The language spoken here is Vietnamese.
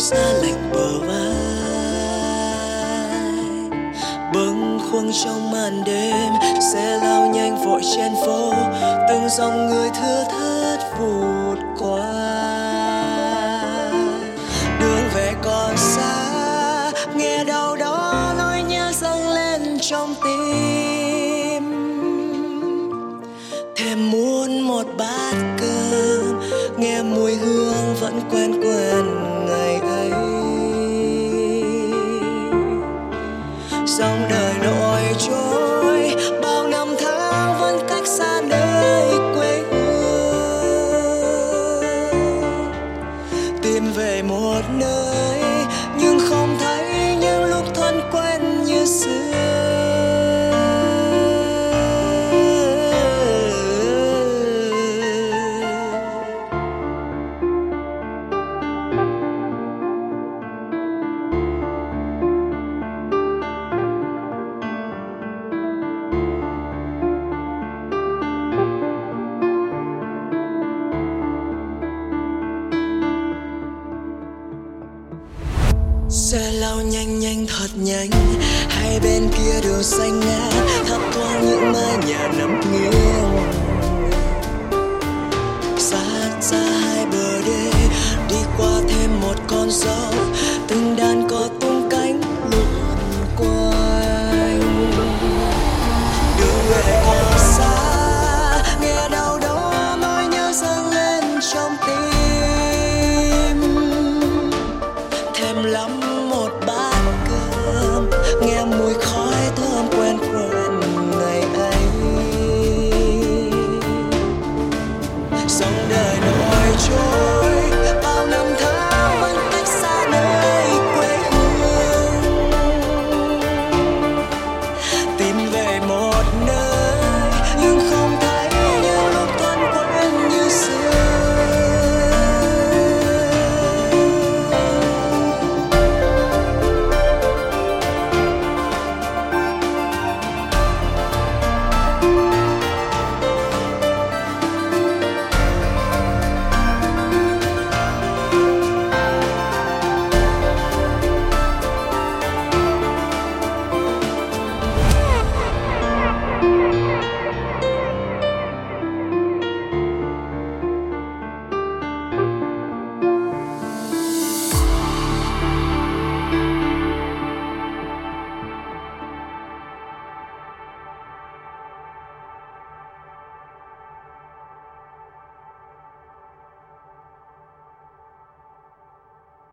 xa lạnh bờ vai, bâng khuâng trong màn đêm xe lao nhanh vội trên phố, từng dòng người thưa thớt vụt qua. Đường về còn xa, nghe đâu đó nỗi nhớ dâng lên trong tim, thèm muốn một bát cơm, nghe mùi hương vẫn quen quen ngày ấy. Dòng đời nổi trôi, bao năm tháng vẫn cách xa nơi quê hương. Tìm về một nơi nhưng không thấy những lúc thân quen như xưa. Xe lao nhanh nhanh thật nhanh, hai bên kia đường xanh ngát, thấp thoáng những mái nhà nằm nghiêng. Sát ra hai bờ đê, đi qua thêm một con dốc, từng đàn cò tung cánh lượn quanh. Đường về còn xa, nghe đâu đó nỗi nhớ dâng lên trong tim, thèm lắm